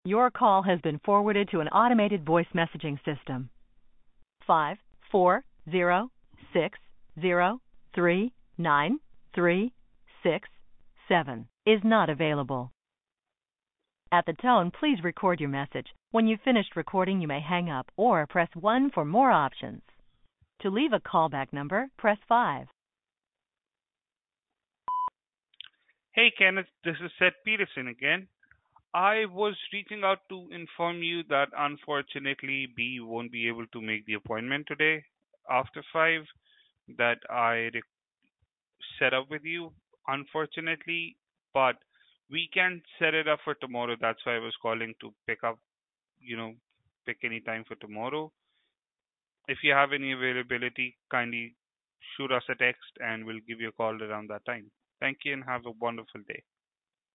Your call has been forwarded to an automated voice messaging system. 54060393667 is not available. At the tone, please record your message. When you've finished recording, you may hang up or press 1 for more options. To leave a callback number, press 5. Hey, Kenneth, this is Seth Peterson again. I was reaching out to inform you that unfortunately B won't be able to make the appointment today after 5 that set up with you, unfortunately, but we can set it up for tomorrow. That's why I was calling to you know, pick any time for tomorrow. If you have any availability, kindly shoot us a text and we'll give you a call around that time. Thank you and have a wonderful day.